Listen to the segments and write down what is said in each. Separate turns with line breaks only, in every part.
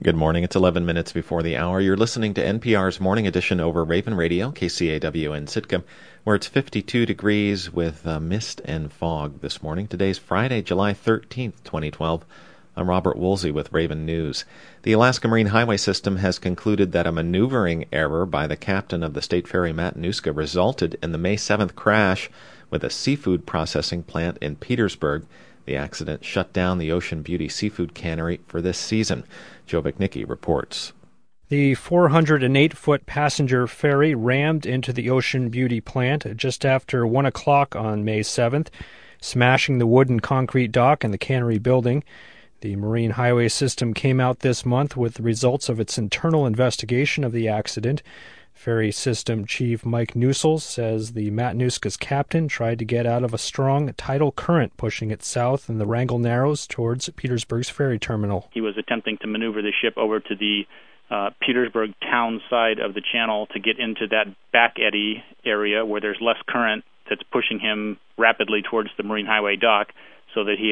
Good morning. It's 11 minutes before the hour. You're listening to NPR's Morning Edition over Raven Radio, KCAW in Sitka, where it's 52 degrees with mist and fog this morning. Today's Friday, July 13th, 2012. I'm Robert Woolsey with Raven News. The Alaska Marine Highway System has concluded that a maneuvering error by the captain of the State Ferry Matanuska resulted in the May 7th crash with a seafood processing plant in Petersburg. The accident shut down the Ocean Beauty seafood cannery for this season. Joe Vichnicki reports.
The 408-foot passenger ferry rammed into the Ocean Beauty plant just after 1 o'clock on May 7th, smashing the wood and concrete dock and the cannery building. The Marine Highway System came out this month with the results of its internal investigation of the accident. Ferry System Chief Mike Nusel says the Matanuska's captain tried to get out of a strong tidal current pushing it south in the Wrangell Narrows towards Petersburg's ferry terminal.
He was attempting to maneuver the ship over to the Petersburg town side of the channel to get into that back eddy area where there's less current that's pushing him rapidly towards the Marine Highway dock so that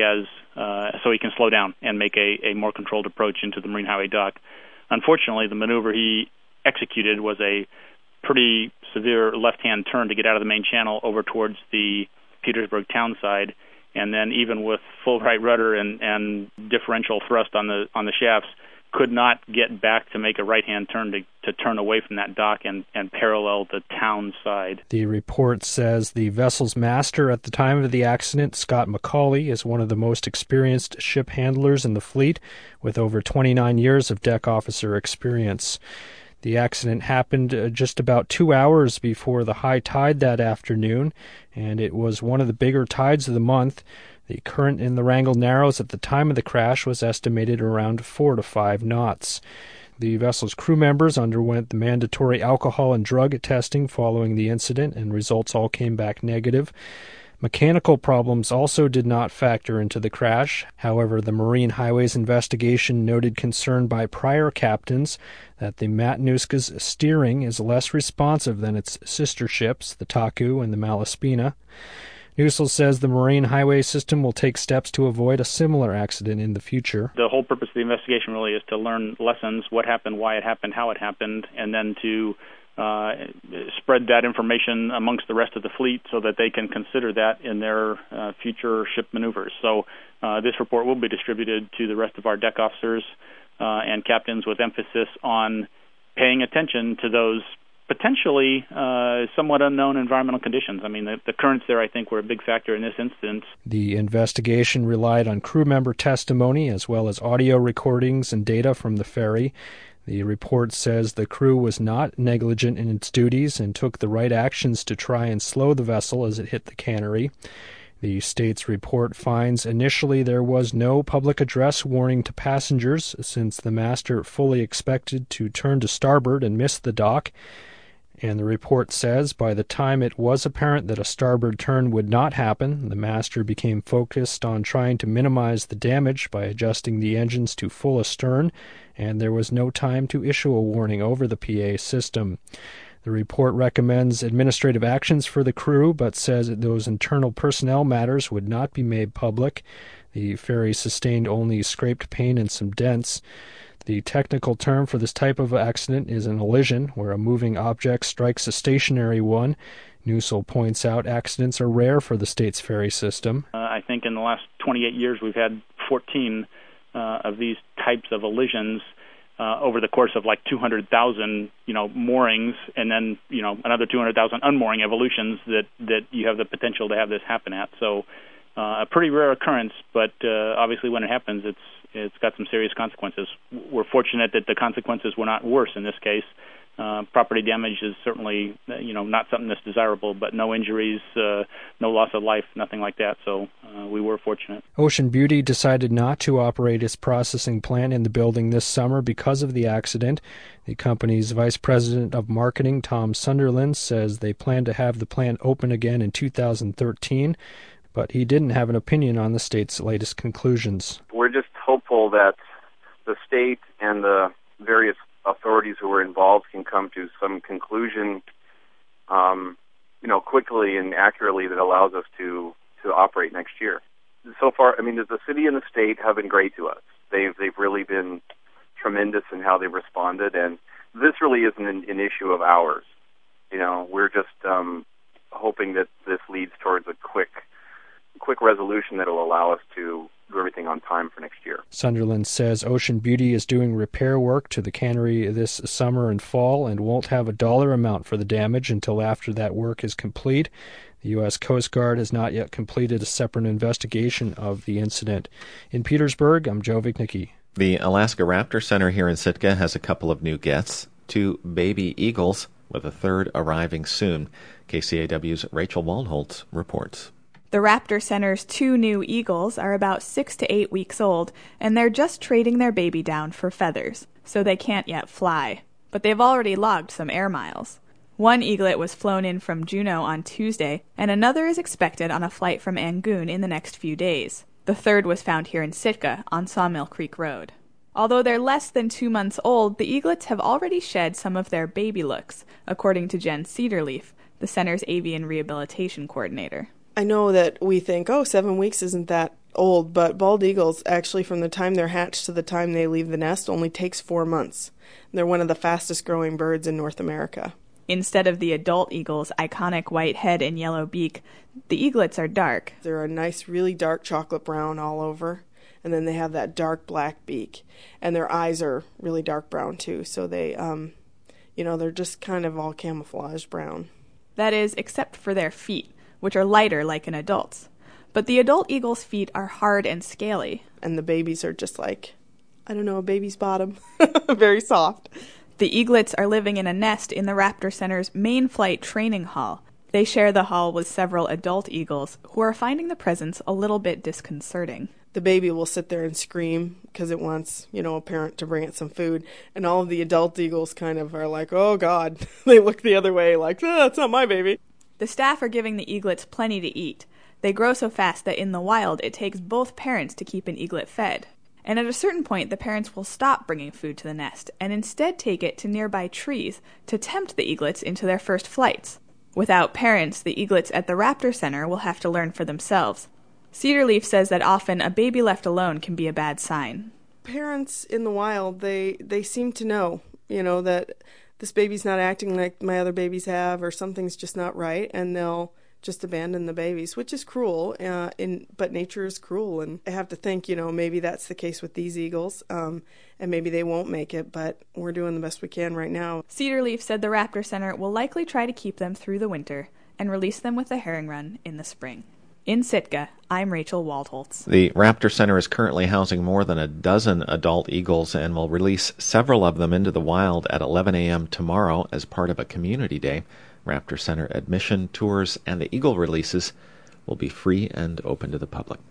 he can slow down and make a more controlled approach into the Marine Highway dock. Unfortunately, the maneuver he executed was a pretty severe left-hand turn to get out of the main channel over towards the Petersburg town side, and then even with full right rudder and differential thrust on the shafts, could not get back to make a right-hand turn to turn away from that dock and parallel the town side.
The report says the vessel's master at the time of the accident, Scott McCauley, is one of the most experienced ship handlers in the fleet with over 29 years of deck officer experience. The accident happened just about 2 hours before the high tide that afternoon, and it was one of the bigger tides of the month. The current in the Wrangell Narrows at the time of the crash was estimated around 4 to 5 knots. The vessel's crew members underwent the mandatory alcohol and drug testing following the incident, and results all came back negative. Mechanical problems also did not factor into the crash. However, the Marine Highways investigation noted concern by prior captains that the Matanuska's steering is less responsive than its sister ships, the Taku and the Malaspina. Nusel says the Marine Highway System will take steps to avoid a similar accident in the future.
The whole purpose of the investigation really is to learn lessons, what happened, why it happened, how it happened, and then to spread that information amongst the rest of the fleet so that they can consider that in their future ship maneuvers. So this report will be distributed to the rest of our deck officers and captains with emphasis on paying attention to those potentially somewhat unknown environmental conditions. I mean, the currents there, I think, were a big factor in this instance.
The investigation relied on crew member testimony as well as audio recordings and data from the ferry. The report says the crew was not negligent in its duties and took the right actions to try and slow the vessel as it hit the cannery. The state's report finds initially there was no public address warning to passengers since the master fully expected to turn to starboard and miss the dock. And the report says by the time it was apparent that a starboard turn would not happen, the master became focused on trying to minimize the damage by adjusting the engines to full astern, and there was no time to issue a warning over the PA system. The report recommends administrative actions for the crew, but says that those internal personnel matters would not be made public. The ferry sustained only scraped paint and some dents. The technical term for this type of accident is an elision, where a moving object strikes a stationary one. Nusel points out accidents are rare for the state's ferry system.
I think in the last 28 years we've had 14 of these types of elisions over the course of like 200,000, moorings, and then, another 200,000 unmooring evolutions that you have the potential to have this happen at. So a pretty rare occurrence, but obviously when it happens, it's got some serious consequences. We're fortunate that the consequences were not worse in this case. Property damage is certainly, not something that's desirable, but no injuries, no loss of life, nothing like that. So we were fortunate.
Ocean Beauty decided not to operate its processing plant in the building this summer because of the accident. The company's vice president of marketing, Tom Sunderland, says they plan to have the plant open again in 2013, but he didn't have an opinion on the state's latest conclusions.
We're just hopeful that the state and the various authorities who were involved can come to some conclusion, quickly and accurately that allows us to operate next year. So far, the city and the state have been great to us. They've really been tremendous in how they responded, and this really isn't an issue of ours. We're just hoping that this leads towards a quick resolution that will allow us to do everything on time for next year.
Sunderland says Ocean Beauty is doing repair work to the cannery this summer and fall and won't have a dollar amount for the damage until after that work is complete. The U.S. Coast Guard has not yet completed a separate investigation of the incident. In Petersburg, I'm Joe Vignicki.
The Alaska Raptor Center here in Sitka has a couple of new guests, 2 baby eagles, with a third arriving soon. KCAW's Rachel Waldholtz reports.
The Raptor Center's 2 new eagles are about 6 to 8 weeks old, and they're just trading their baby down for feathers, so they can't yet fly. But they've already logged some air miles. One eaglet was flown in from Juneau on Tuesday, and another is expected on a flight from Angoon in the next few days. The third was found here in Sitka on Sawmill Creek Road. Although they're less than 2 months old, the eaglets have already shed some of their baby looks, according to Jen Cedarleaf, the center's avian rehabilitation coordinator.
I know that we think, 7 weeks isn't that old, but bald eagles, actually from the time they're hatched to the time they leave the nest, only takes 4 months. They're one of the fastest growing birds in North America.
Instead of the adult eagle's iconic white head and yellow beak, the eaglets are dark.
They're a nice, really dark chocolate brown all over, and then they have that dark black beak. And their eyes are really dark brown too, so they, they're just kind of all camouflage brown.
That is, except for their feet, which are lighter like an adult's. But the adult eagle's feet are hard and scaly.
And the babies are just like, a baby's bottom. Very soft.
The eaglets are living in a nest in the Raptor Center's main flight training hall. They share the hall with several adult eagles who are finding the presence a little bit disconcerting.
The baby will sit there and scream because it wants, a parent to bring it some food. And all of the adult eagles kind of are like, oh, God. They look the other way like, that's not my baby.
The staff are giving the eaglets plenty to eat. They grow so fast that in the wild it takes both parents to keep an eaglet fed. And at a certain point, the parents will stop bringing food to the nest and instead take it to nearby trees to tempt the eaglets into their first flights. Without parents, the eaglets at the Raptor Center will have to learn for themselves. Cedarleaf says that often a baby left alone can be a bad sign.
Parents in the wild, they seem to know, that this baby's not acting like my other babies have, or something's just not right, and they'll just abandon the babies, which is cruel, but nature is cruel, and I have to think, maybe that's the case with these eagles, and maybe they won't make it, but we're doing the best we can right now.
Cedarleaf said the Raptor Center will likely try to keep them through the winter and release them with a herring run in the spring. In Sitka, I'm Rachel Waldholtz.
The Raptor Center is currently housing more than a dozen adult eagles and will release several of them into the wild at 11 a.m. tomorrow as part of a community day. Raptor Center admission, tours, and the eagle releases will be free and open to the public.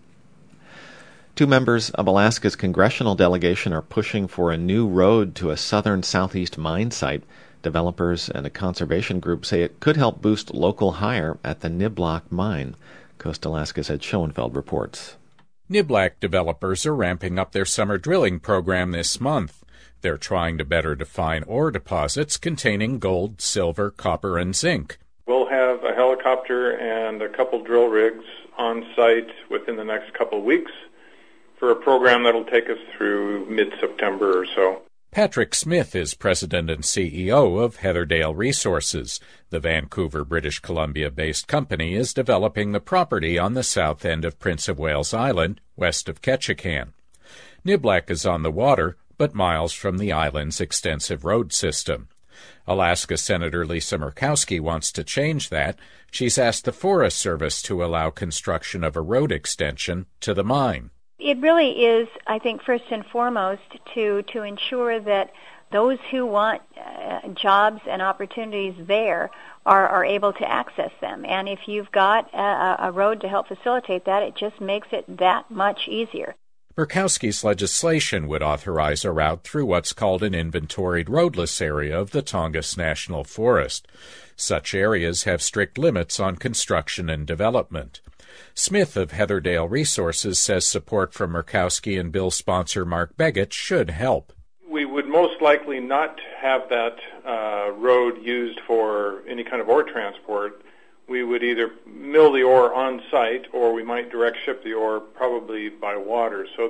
2 members of Alaska's congressional delegation are pushing for a new road to a southern southeast mine site. Developers and a conservation group say it could help boost local hire at the Niblack mine. Coast Alaska's Ed Schoenfeld reports.
Niblack developers are ramping up their summer drilling program this month. They're trying to better define ore deposits containing gold, silver, copper, and zinc.
We'll have a helicopter and a couple drill rigs on site within the next couple of weeks for a program that'll take us through mid-September or so.
Patrick Smith is president and CEO of Heatherdale Resources. The Vancouver, British Columbia-based company is developing the property on the south end of Prince of Wales Island, west of Ketchikan. Niblack is on the water, but miles from the island's extensive road system. Alaska Senator Lisa Murkowski wants to change that. She's asked the Forest Service to allow construction of a road extension to the mine.
It really is, I think, first and foremost to ensure that those who want jobs and opportunities there are able to access them. And if you've got a road to help facilitate that, it just makes it that much easier.
Murkowski's legislation would authorize a route through what's called an inventoried roadless area of the Tongass National Forest. Such areas have strict limits on construction and development. Smith of Heatherdale Resources says support from Murkowski and bill sponsor Mark Beggett should help.
We would most likely not have that road used for any kind of ore transport. We would either mill the ore on site or we might direct ship the ore probably by water. So the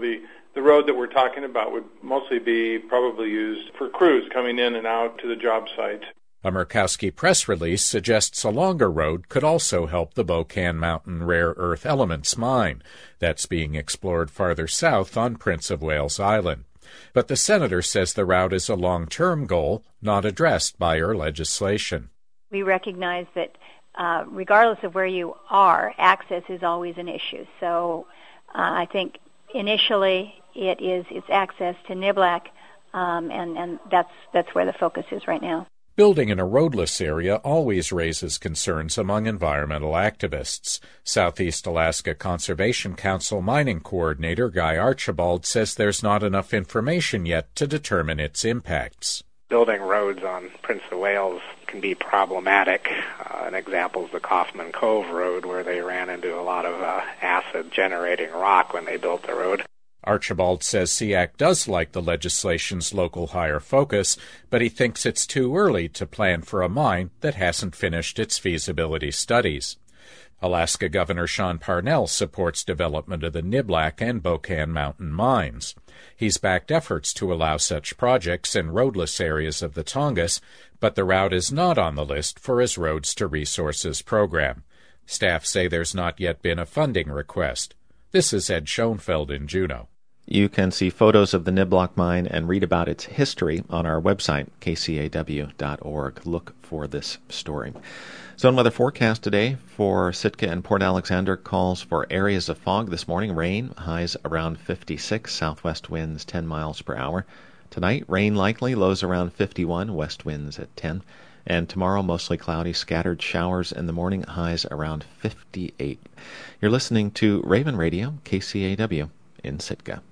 The road that we're talking about would mostly be probably used for crews coming in and out to the job site.
A Murkowski press release suggests a longer road could also help the Bocan Mountain rare earth elements mine that's being explored farther south on Prince of Wales Island. But the senator says the route is a long-term goal, not addressed by her legislation.
We recognize that regardless of where you are, access is always an issue. So I think initially it's access to Niblack, and that's where the focus is right now.
Building in a roadless area always raises concerns among environmental activists. Southeast Alaska Conservation Council mining coordinator Guy Archibald says there's not enough information yet to determine its impacts.
Building roads on Prince of Wales can be problematic. An example is the Kaufman Cove Road, where they ran into a lot of acid-generating rock when they built the road.
Archibald says SEAC does like the legislation's local hire focus, but he thinks it's too early to plan for a mine that hasn't finished its feasibility studies. Alaska Governor Sean Parnell supports development of the Niblack and Bocan Mountain mines. He's backed efforts to allow such projects in roadless areas of the Tongass, but the route is not on the list for his Roads to Resources program. Staff say there's not yet been a funding request. This is Ed Schoenfeld in Juneau.
You can see photos of the Niblack mine and read about its history on our website, kcaw.org. Look for this story. Zone weather forecast today for Sitka and Port Alexander calls for areas of fog this morning. Rain, highs around 56, southwest winds 10 miles per hour. Tonight, rain likely, lows around 51, west winds at 10. And tomorrow, mostly cloudy, scattered showers in the morning, highs around 58. You're listening to Raven Radio, KCAW in Sitka.